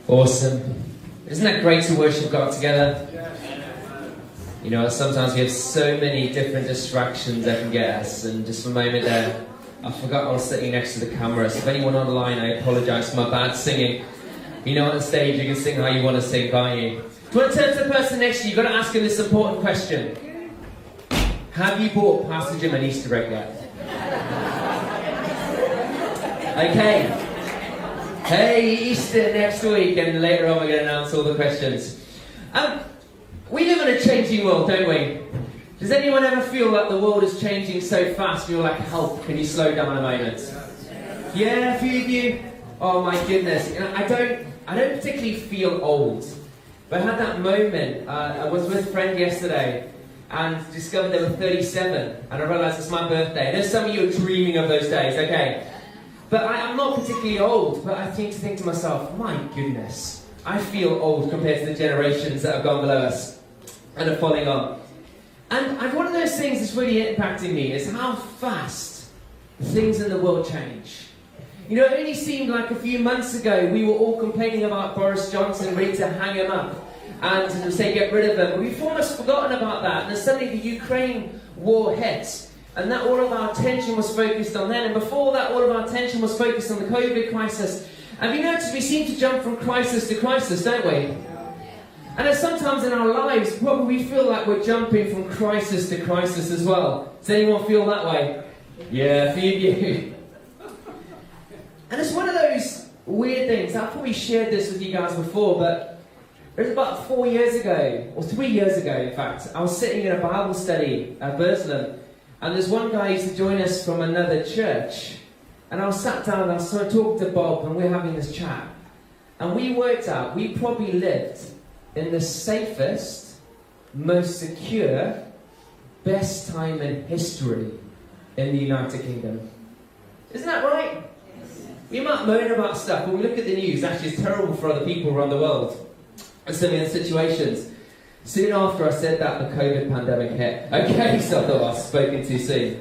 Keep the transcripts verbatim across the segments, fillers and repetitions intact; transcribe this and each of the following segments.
Awesome. Isn't that great to worship God together? You know, sometimes we have so many different distractions that can get us, and just for a moment there, I forgot I was sitting next to the camera, so if anyone online, I apologise for my bad singing. You know, on stage you can sing how you want to sing, can't you? Do you want to turn to the person next to you? You've got to ask him this important question. Have you bought Pastor Jim an Easter egg yet? Okay. Hey, Easter next week, and later on we're going to announce all the questions. Um, we live in a changing world, don't we? Does anyone ever feel like the world is changing so fast, you're like, help, can you slow down a moment? Yeah, a few of you? Oh my goodness. You know, I don't I don't particularly feel old, but I had that moment. Uh, I was with a friend yesterday and discovered they were thirty-seven, and I realised it's my birthday. There's some of you are dreaming of those days, okay? But I, I'm not particularly old, but I think to think to myself, my goodness, I feel old compared to the generations that have gone below us and are following on. And I've, one of those things that's really impacting me is how fast things in the world change. You know, it only seemed like a few months ago we were all complaining about Boris Johnson, ready to hang him up and to say get rid of him. But we've almost forgotten about that. And then suddenly the Ukraine war hit. And that all of our attention was focused on then. And before that, all of our attention was focused on the COVID crisis. Have you noticed we seem to jump from crisis to crisis, don't we? And there's sometimes in our lives, probably we feel like we're jumping from crisis to crisis as well. Does anyone feel that way? Yeah, a few of you. And it's one of those weird things. I've probably shared this with you guys before, but it was about four years ago, or three years ago, in fact. I was sitting in a Bible study at Burslem. And there's one guy who used to join us from another church. And I was sat down and I was sort of talking to Bob, and we're having this chat. And we worked out we probably lived in the safest, most secure, best time in history in the United Kingdom. Isn't that right? Yes. We might moan about stuff, but we look at the news, actually it's terrible for other people around the world. And similar situations. Soon after I said that, the COVID pandemic hit. Okay, so I thought I've spoken too soon.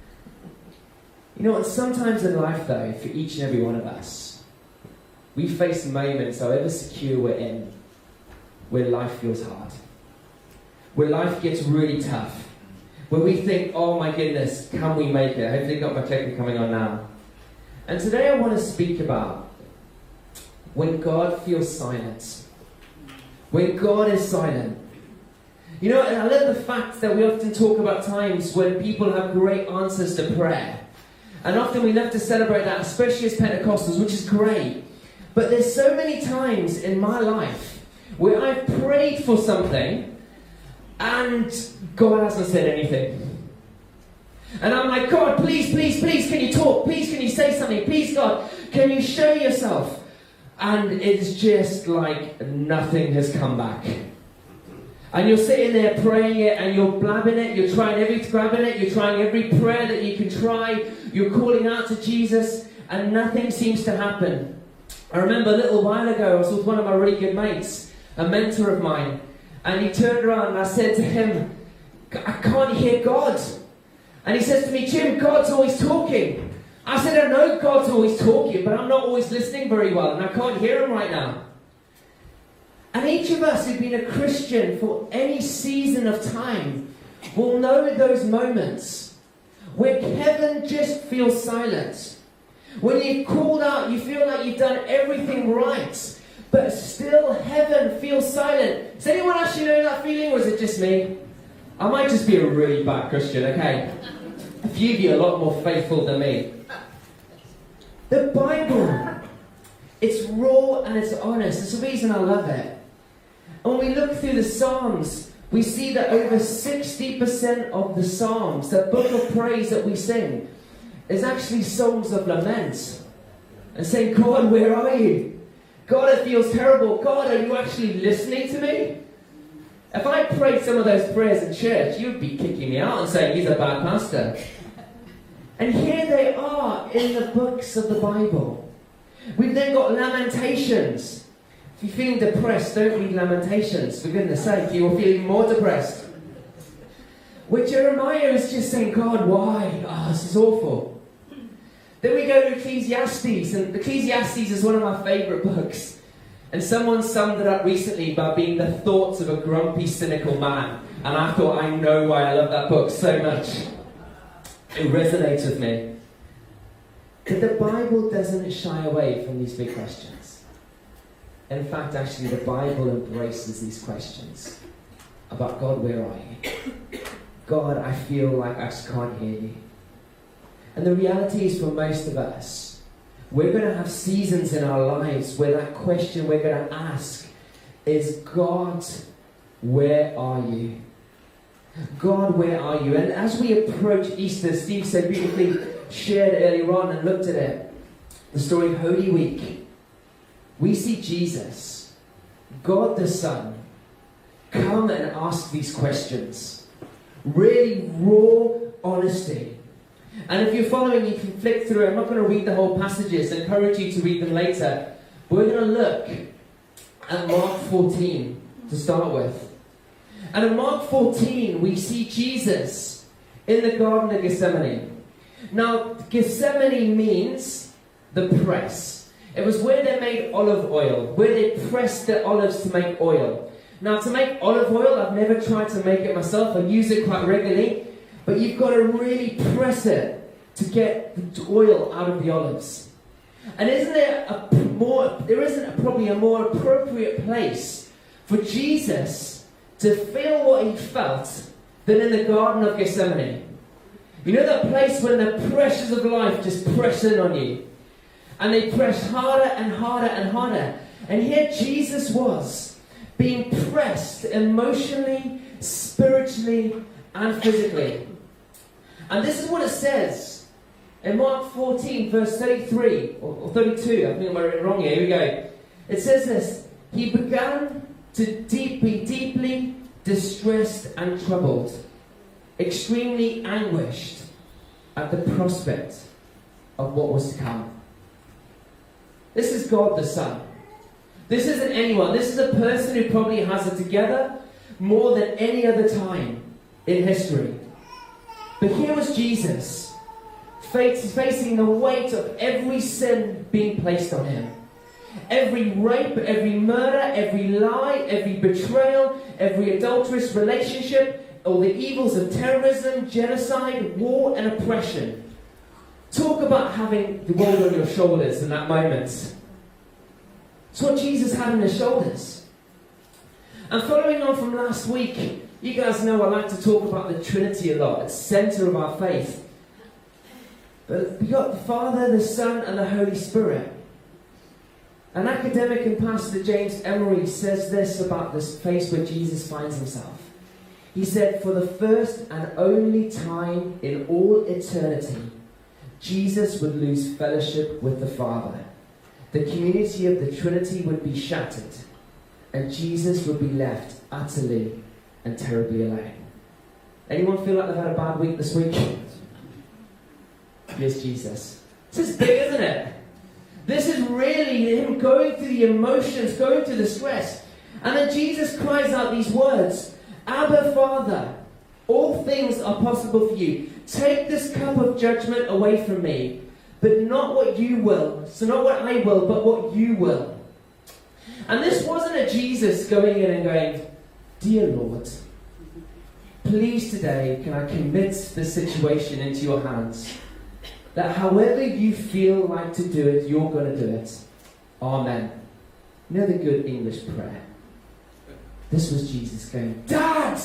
You know what, sometimes in life though, for each and every one of us, we face moments, however secure we're in, where life feels hard. Where life gets really tough. Where we think, oh my goodness, can we make it? Hopefully you've got my clicker coming on now. And today I want to speak about when God feels silent. When God is silent. You know, and I love the fact that we often talk about times when people have great answers to prayer. And often we love to celebrate that, especially as Pentecostals, which is great. But there's so many times in my life where I've prayed for something and God hasn't said anything. And I'm like, God, please, please, please, can you talk? Please, can you say something? Please, God, can you show yourself? And it's just like nothing has come back. And you're sitting there praying it, and you're blabbing it, you're trying every grabbing it, you're trying every prayer that you can try, you're calling out to Jesus, and nothing seems to happen. I remember a little while ago, I was with one of my really good mates, a mentor of mine, and he turned around and I said to him, I can't hear God. And he says to me, Jim, God's always talking. I said, I know God's always talking, but I'm not always listening very well, and I can't hear him right now. And each of us who've been a Christian for any season of time will know those moments where heaven just feels silent. When you've called out, you feel like you've done everything right, but still heaven feels silent. Does anyone actually know that feeling, or is it just me? I might just be a really bad Christian, okay? A few of you are a lot more faithful than me. The Bible, it's raw and it's honest. It's the reason I love it. And when we look through the Psalms, we see that over sixty percent of the Psalms, the book of praise that we sing, is actually songs of lament. And saying, God, where are you? God, it feels terrible. God, are you actually listening to me? If I prayed some of those prayers in church, you'd be kicking me out and saying, he's a bad pastor. And here they are in the books of the Bible. We've then got Lamentations. If you're feeling depressed, don't read Lamentations. For goodness sake, you will feel even more depressed. Where Jeremiah is just saying, God, why? Oh, this is awful. Then we go to Ecclesiastes, and Ecclesiastes is one of my favourite books. And someone summed it up recently by being the thoughts of a grumpy, cynical man. And I thought, I know why I love that book so much. It resonates with me. But the Bible doesn't shy away from these big questions. In fact, actually, the Bible embraces these questions. About, God, where are you? God, I feel like I just can't hear you. And the reality is, for most of us, we're going to have seasons in our lives where that question we're going to ask is, God, where are you? God, where are you? And as we approach Easter, Steve said beautifully, shared earlier on and looked at it, the story of Holy Week. We see Jesus, God the Son, come and ask these questions. Really raw honesty. And if you're following, you can flick through. I'm not going to read the whole passages. I encourage you to read them later. But we're going to look at Mark fourteen to start with. And in Mark fourteen, we see Jesus in the Garden of Gethsemane. Now, Gethsemane means the press. It was where they made olive oil, where they pressed the olives to make oil. Now, to make olive oil, I've never tried to make it myself. I use it quite regularly. But you've got to really press it to get the oil out of the olives. And isn't there a more, there isn't a, probably a more appropriate place for Jesus to feel what he felt than in the Garden of Gethsemane. You know that place when the pressures of life just press in on you? And they press harder and harder and harder. And here Jesus was being pressed emotionally, spiritually, and physically. And this is what it says in Mark fourteen, verse thirty-three, or thirty-two, I think I wrote it wrong here, here we go. It says this, he began to deep, be deeply distressed and troubled, extremely anguished at the prospect of what was to come. This is God the Son. This isn't anyone. This is a person who probably has it together more than any other time in history. But here was Jesus, facing the weight of every sin being placed on him. Every rape, every murder, every lie, every betrayal, every adulterous relationship, all the evils of terrorism, genocide, war, and oppression. Talk about having the world on your shoulders in that moment. It's what Jesus had on his shoulders. And following on from last week, you guys know I like to talk about the Trinity a lot. It's the centre of our faith. But we got the Father, the Son, and the Holy Spirit. An academic and pastor, James Emery, says this about this place where Jesus finds himself. He said, for the first and only time in all eternity, Jesus would lose fellowship with the Father. The community of the Trinity would be shattered, and Jesus would be left utterly and terribly alone. Anyone feel like they've had a bad week this week? Yes, Jesus. This is big, isn't it? This is really him going through the emotions, going through the stress. And then Jesus cries out these words, Abba, Father, all things are possible for you. Take this cup of judgment away from me, but not what you will. So not what I will, but what you will. And this wasn't a Jesus going in and going, dear Lord, please today can I commit this situation into your hands. That however you feel like to do it, you're going to do it. Amen. You know the good English prayer? This was Jesus going, Dad,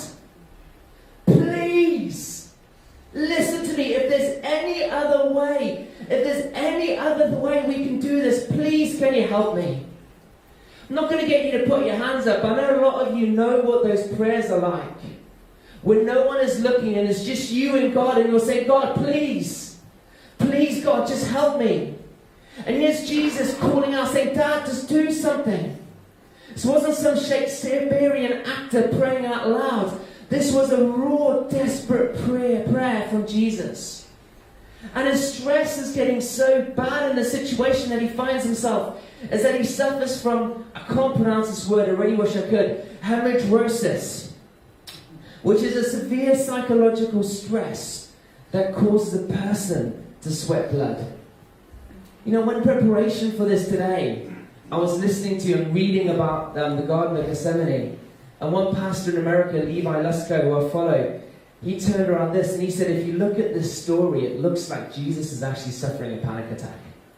please, listen to me. If there's any other way, if there's any other way we can do this, please can you help me? I'm not going to get you to put your hands up. I know a lot of you know what those prayers are like. When no one is looking and it's just you and God, and you'll say, God, please. Please, God, just help me. And here's Jesus calling out, saying, Dad, just do something. This wasn't some Shakespearean actor praying out loud. This was a raw, desperate prayer, prayer from Jesus. And his stress is getting so bad in the situation that he finds himself, is that he suffers from, I can't pronounce this word, I really wish I could, hemidrosis, which is a severe psychological stress that causes a person to sweat blood. You know, in preparation for this today, I was listening to and reading about um, the Garden of Gethsemane, and one pastor in America, Levi Lusko, who I follow, he turned around this and he said, if you look at this story, it looks like Jesus is actually suffering a panic attack.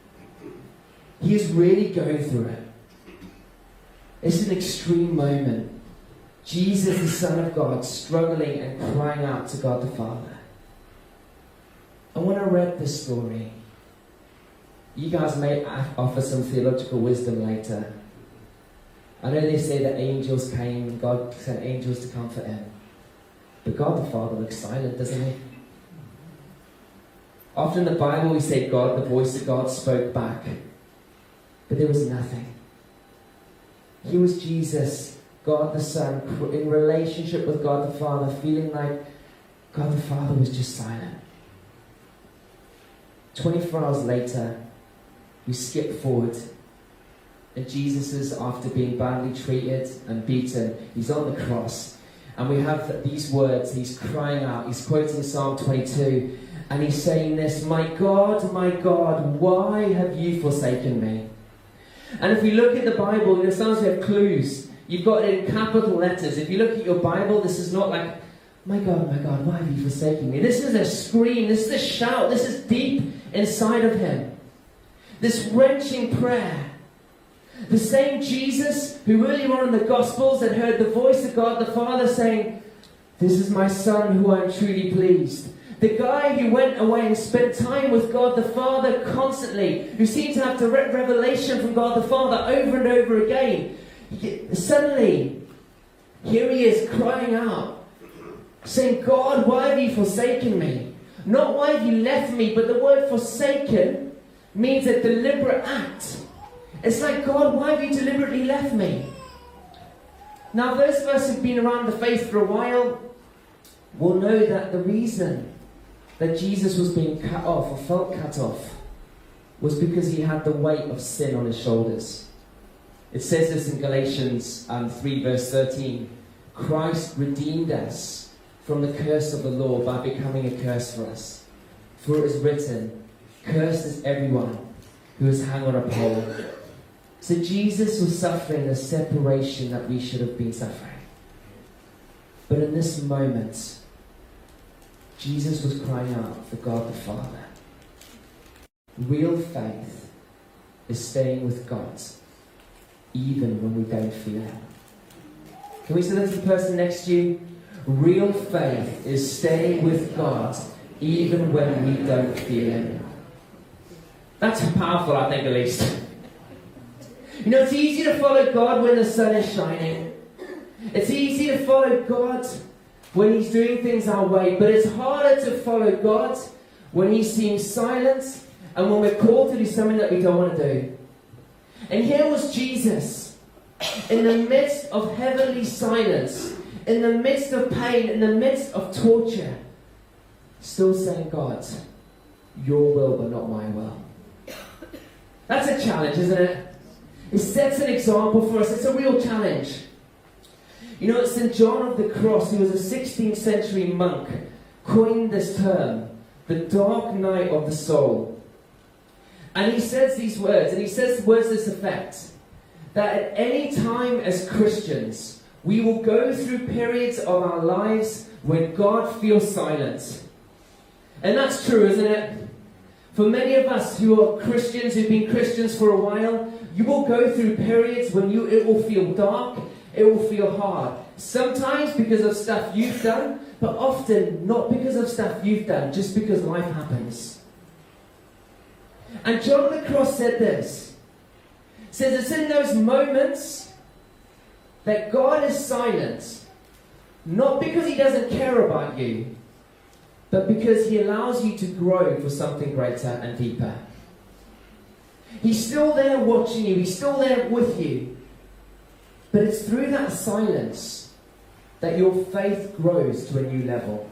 He is really going through it. It's an extreme moment. Jesus, the Son of God, struggling and crying out to God the Father. And when I read this story, you guys may offer some theological wisdom later. I know they say that angels came, God sent angels to comfort him. But God the Father looks silent, doesn't he? Often in the Bible we say God, the voice of God spoke back. But there was nothing. He was Jesus, God the Son, in relationship with God the Father, feeling like God the Father was just silent. twenty-four hours later, we skip forward. And Jesus is, after being badly treated and beaten, he's on the cross. And we have these words, he's crying out, he's quoting Psalm twenty-two, and he's saying this, my God, my God, why have you forsaken me? And if we look at the Bible, you know, sometimes we have clues. You've got it in capital letters. If you look at your Bible, this is not like, my God, my God, why have you forsaken me? This is a scream, this is a shout, this is deep inside of him. This wrenching prayer. The same Jesus who earlier on in the Gospels had heard the voice of God the Father saying, this is my Son who I am truly pleased. The guy who went away and spent time with God the Father constantly, who seemed to have direct revelation from God the Father over and over again. Suddenly, here he is crying out, saying, God, why have you forsaken me? Not why have you left me, but the word forsaken means a deliberate act. It's like, God, why have you deliberately left me? Now, those of us who've been around the faith for a while will know that the reason that Jesus was being cut off or felt cut off was because he had the weight of sin on his shoulders. It says this in Galatians um, three verse thirteen. Christ redeemed us from the curse of the law by becoming a curse for us. For it is written, cursed is everyone who is hung on a pole. So Jesus was suffering the separation that we should have been suffering. But in this moment, Jesus was crying out for God the Father. Real faith is staying with God, even when we don't feel it. Can we say that to the person next to you? Real faith is staying with God, even when we don't feel it. That's powerful, I think, at least. You know, it's easy to follow God when the sun is shining. It's easy to follow God when he's doing things our way. But it's harder to follow God when he seems silent and when we're called to do something that we don't want to do. And here was Jesus, in the midst of heavenly silence, in the midst of pain, in the midst of torture, still saying, God, your will but not my will. That's a challenge, isn't it? It sets an example for us. It's a real challenge. You know, Saint John of the Cross, who was a sixteenth century monk, coined this term, the dark night of the soul. And he says these words, and he says words to this effect, that at any time as Christians, we will go through periods of our lives when God feels silent. And that's true, isn't it? For many of us who are Christians, who've been Christians for a while, you will go through periods when you it will feel dark, it will feel hard. Sometimes because of stuff you've done, but often not because of stuff you've done, just because life happens. And John the Cross said this. Says it's in those moments that God is silent, not because he doesn't care about you, but because he allows you to grow for something greater and deeper. He's still there watching you, he's still there with you. But it's through that silence that your faith grows to a new level.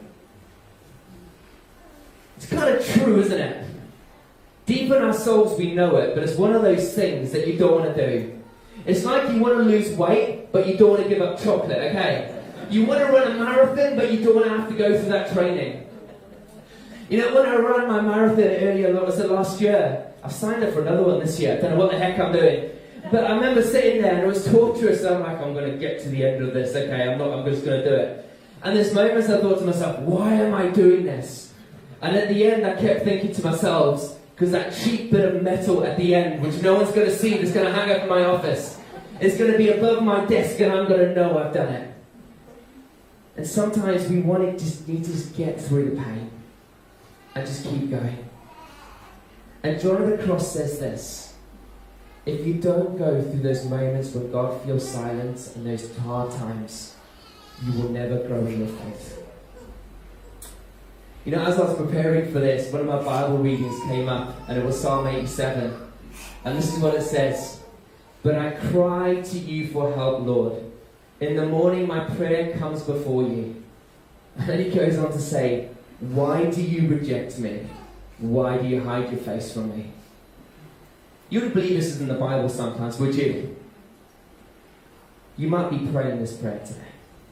It's kind of true, isn't it? Deep in our souls we know it, but it's one of those things that you don't want to do. It's like you want to lose weight, but you don't want to give up chocolate, okay? You want to run a marathon, but you don't want to have to go through that training. You know, when I ran my marathon earlier, what was it, last year? I've signed up for another one this year. I don't know what the heck I'm doing. But I remember sitting there and it was torturous. I'm like, I'm going to get to the end of this. Okay, I'm not, I'm just going to do it. And there's moments I thought to myself, why am I doing this? And at the end I kept thinking to myself, because that cheap bit of metal at the end, which no one's going to see, that's going to hang up in my office, is going to be above my desk and I'm going to know I've done it. And sometimes we want to just need to just get through the pain and just keep going. And John of the Cross says this: if you don't go through those moments when God feels silent and those hard times, you will never grow in your faith. You know, as I was preparing for this, one of my Bible readings came up, and it was Psalm eighty-seven. And this is what it says: but I cry to you for help, Lord. In the morning my prayer comes before you. And then he goes on to say, why do you reject me? Why do you hide your face from me? You wouldn't believe this is in the Bible sometimes, would you? You might be praying this prayer today.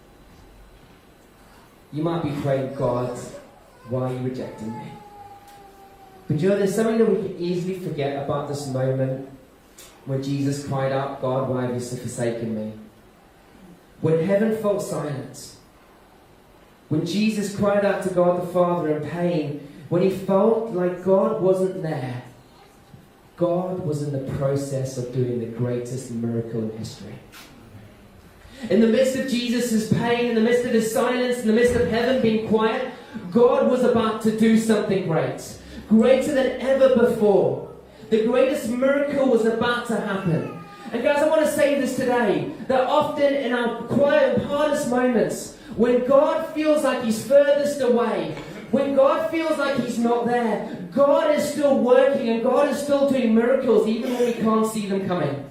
You might be praying, God, why are you rejecting me? But you know, there's something that we can easily forget about this moment when Jesus cried out, God, why have you forsaken me? When heaven felt silent, when Jesus cried out to God the Father in pain, when he felt like God wasn't there, God was in the process of doing the greatest miracle in history. In the midst of Jesus' pain, in the midst of his silence, in the midst of heaven being quiet, God was about to do something great. Greater than ever before. The greatest miracle was about to happen. And guys, I want to say this today, that often in our quiet and hardest moments, when God feels like he's furthest away, when God feels like he's not there, God is still working and God is still doing miracles even when we can't see them coming.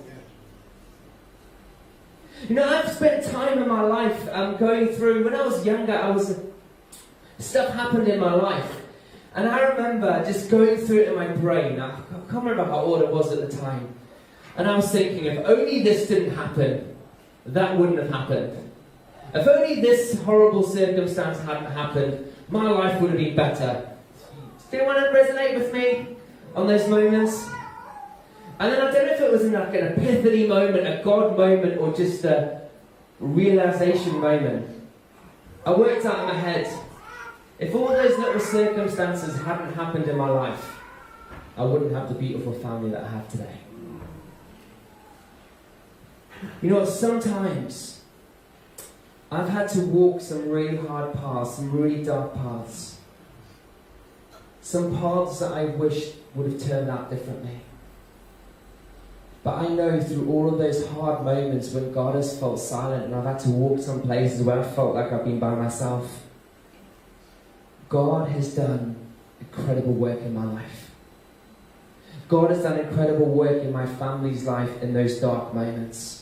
You know, I've spent time in my life um, going through, when I was younger, I was, stuff happened in my life. And I remember just going through it in my brain. I can't remember how old I was at the time. And I was thinking, if only this didn't happen, that wouldn't have happened. If only this horrible circumstance hadn't happened, my life would have been better. Does anyone resonate with me on those moments? And then I don't know if it was like an epiphany moment, a God moment, or just a realization moment. I worked out in my head, if all those little circumstances hadn't happened in my life, I wouldn't have the beautiful family that I have today. You know, sometimes I've had to walk some really hard paths, some really dark paths. Some paths that I wish would have turned out differently. But I know through all of those hard moments when God has felt silent and I've had to walk some places where I felt like I've been by myself, God has done incredible work in my life. God has done incredible work in my family's life in those dark moments.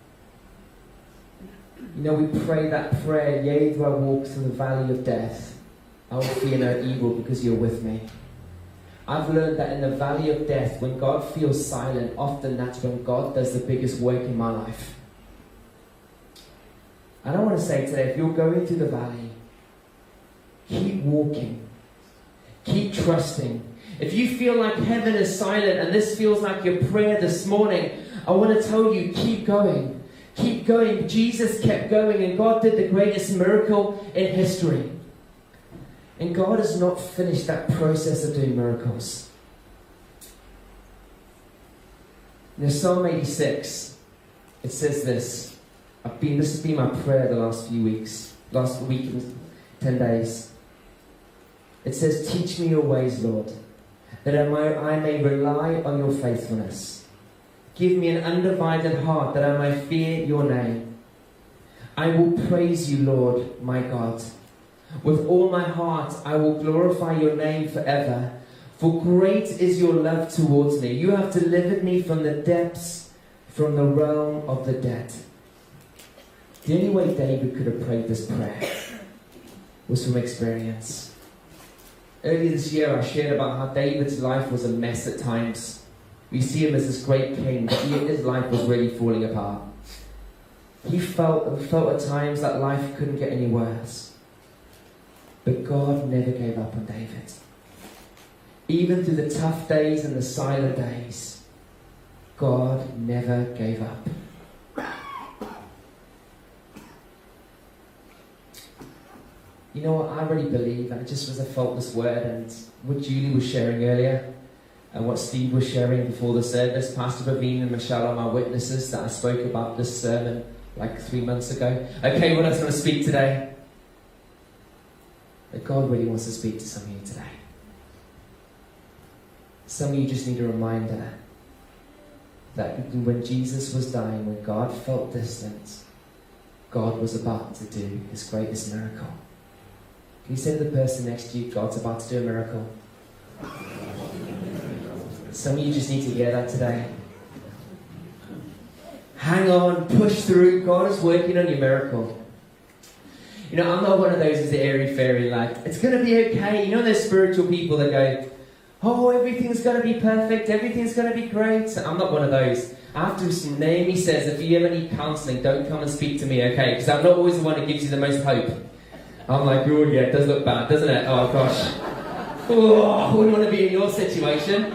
You know, we pray that prayer, yea, though I walk through the valley of death, I will fear no evil because you're with me. I've learned that in the valley of death, when God feels silent, often that's when God does the biggest work in my life. And I want to say today, if you're going through the valley, keep walking. Keep trusting. If you feel like heaven is silent and this feels like your prayer this morning, I want to tell you, keep going. Keep going. Jesus kept going and God did the greatest miracle in history. And God has not finished that process of doing miracles. In Psalm eighty-six, it says this. I've been, this has been my prayer the last few weeks, last week and ten days. It says, teach me your ways, Lord, that I may, I may rely on your faithfulness. Give me an undivided heart that I may fear your name. I will praise you, Lord, my God. With all my heart, I will glorify your name forever. For great is your love towards me. You have delivered me from the depths, from the realm of the dead. The only way David could have prayed this prayer was from experience. Earlier this year, I shared about how David's life was a mess at times. We see him as this great king, but he, his life was really falling apart. He felt, felt at times that life couldn't get any worse. But God never gave up on David. Even through the tough days and the silent days, God never gave up. You know what, I really believe that it just was a faultless word, and what Julie was sharing earlier, and what Steve was sharing before the service, Pastor Praveen and Michelle are my witnesses that I spoke about this sermon like three months ago. Okay, what else I want to speak today? That God really wants to speak to some of you today. Some of you just need a reminder that when Jesus was dying, when God felt distant, God was about to do his greatest miracle. Can you say to the person next to you, God's about to do a miracle? Some of you just need to hear that today. Hang on, push through. God is working on your miracle. You know, I'm not one of those who's airy-fairy like, it's going to be okay. You know, there's spiritual people that go, oh, everything's going to be perfect. Everything's going to be great. I'm not one of those. After Naomi says, if you ever need counselling, don't come and speak to me, okay? Because I'm not always the one that gives you the most hope. I'm like, oh yeah, it does look bad, doesn't it? Oh gosh. Oh, I wouldn't want to be in your situation.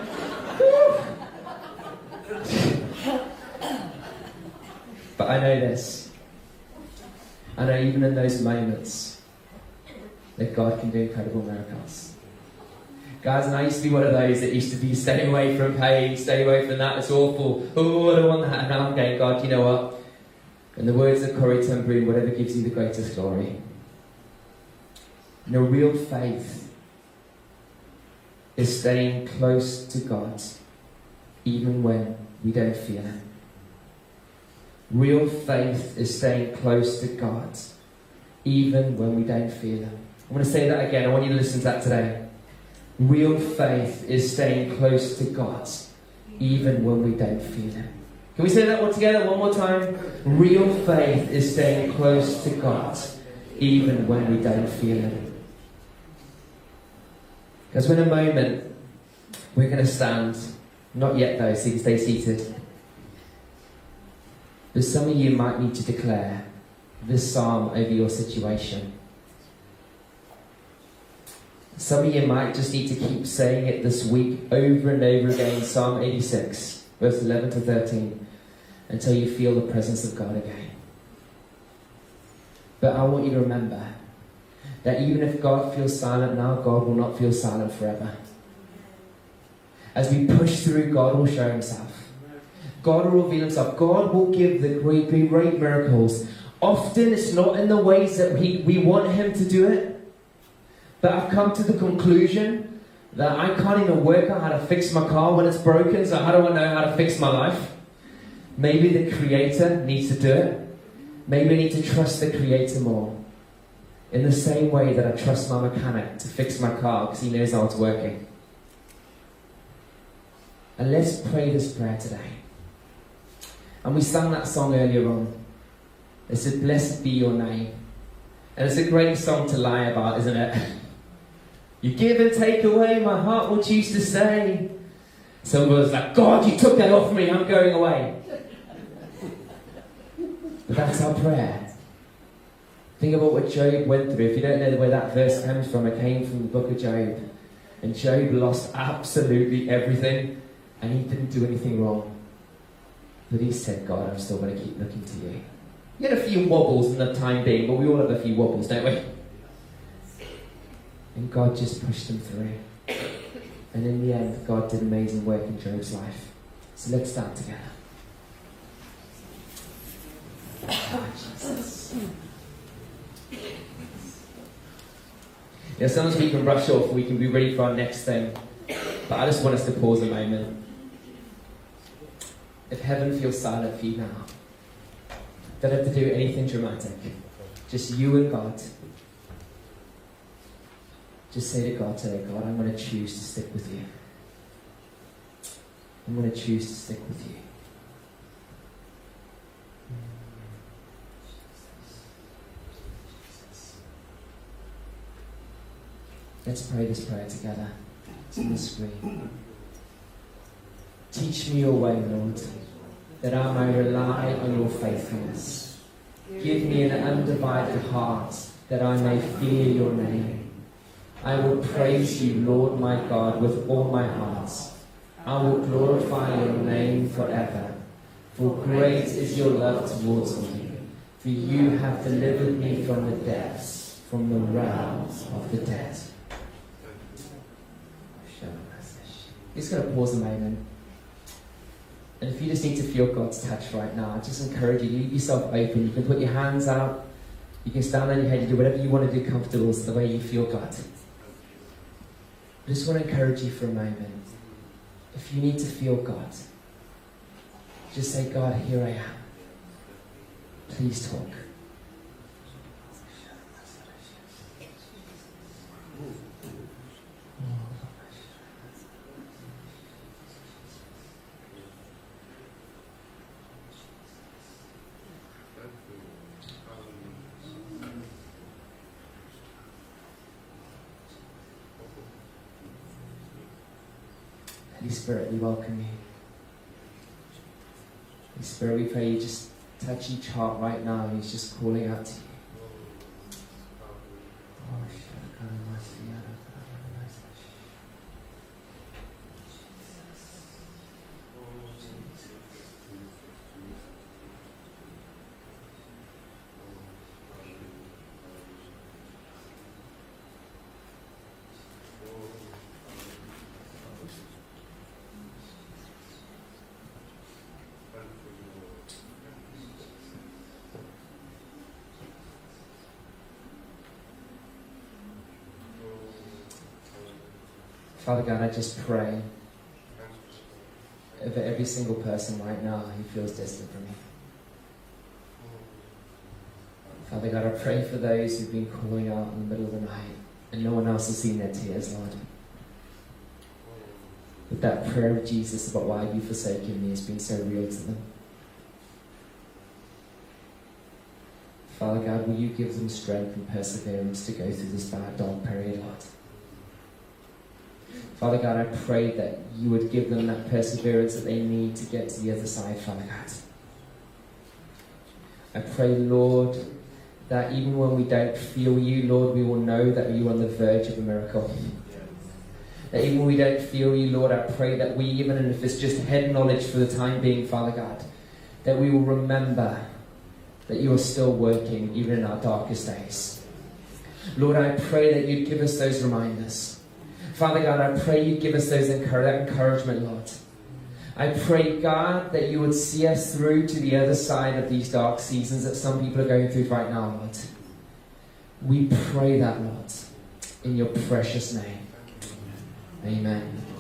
But I know this. I know even in those moments that God can do incredible miracles. Guys, and I used to be one of those that used to be stay away from pain, stay away from that, it's awful. Oh, I don't want that. And now I'm going, God, you know what? In the words of Corrie ten Boom, whatever gives you the greatest glory. You know, real faith is staying close to God even when we don't feel it. Real faith is staying close to God even when we don't feel it. I'm going to say that again. I want you to listen to that today. Real faith is staying close to God even when we don't feel it. Can we say that all together one more time? Real faith is staying close to God even when we don't feel it. Because in a moment, we're going to stand. Not yet though, so you can stay seated. But some of you might need to declare this psalm over your situation. Some of you might just need to keep saying it this week over and over again. Psalm eighty-six, verse eleven to thirteen, until you feel the presence of God again. But I want you to remember that even if God feels silent now, God will not feel silent forever. As we push through, God will show himself. God will reveal himself. God will give the great, great miracles. Often it's not in the ways that we, we want him to do it. But I've come to the conclusion that I can't even work out how to fix my car when it's broken, so how do I know how to fix my life? Maybe the Creator needs to do it. Maybe I need to trust the Creator more. In the same way that I trust my mechanic to fix my car because he knows how it's working. And let's pray this prayer today. And we sang that song earlier on. It said, blessed be your name. And it's a great song to lie about, isn't it? You give and take away, my heart will choose to say. Someone was like, God, you took that off me, I'm going away. But that's our prayer. Think about what Job went through. If you don't know where that verse comes from, it came from the book of Job. And Job lost absolutely everything, and he didn't do anything wrong. But he said, God, I'm still going to keep looking to you. He had a few wobbles in the time being, but we all have a few wobbles, don't we? And God just pushed him through. And in the end, God did amazing work in Job's life. So let's stand together. Oh, Jesus. Yeah, sometimes we can rush off, we can be ready for our next thing. But I just want us to pause a moment. If heaven feels silent for you now, don't have to do anything dramatic. Just you and God. Just say to God today, God, I'm going to choose to stick with you. I'm going to choose to stick with you. Let's pray this prayer together. It's on the screen. Teach me your way, Lord, that I may rely on your faithfulness. Give me an undivided heart, that I may fear your name. I will praise you, Lord my God, with all my heart. I will glorify your name forever. For great is your love towards me. For you have delivered me from the depths, from the realms of the dead. Just going to pause a moment. And if you just need to feel God's touch right now, I just encourage you, leave yourself open. You can put your hands out. You can stand on your head. You do whatever you want to do comfortable. It's the way you feel God. I just want to encourage you for a moment. If you need to feel God, just say, God, here I am. Please talk. Holy Spirit, we welcome you. Holy Spirit, we pray you just touch each heart right now. He's just calling out to you. Father God, I just pray over every single person right now who feels distant from you. Father God, I pray for those who've been calling out in the middle of the night and no one else has seen their tears, Lord. But that prayer of Jesus about why have you forsaken me has been so real to them. Father God, will you give them strength and perseverance to go through this bad, dark period, Lord? Father God, I pray that you would give them that perseverance that they need to get to the other side, Father God. I pray, Lord, that even when we don't feel you, Lord, we will know that you are on the verge of a miracle. That even when we don't feel you, Lord, I pray that we, even if it's just head knowledge for the time being, Father God, that we will remember that you are still working even in our darkest days. Lord, I pray that you'd give us those reminders. Father God, I pray you give us those encour- that encouragement, Lord. I pray, God, that you would see us through to the other side of these dark seasons that some people are going through right now, Lord. We pray that, Lord, in your precious name. Amen.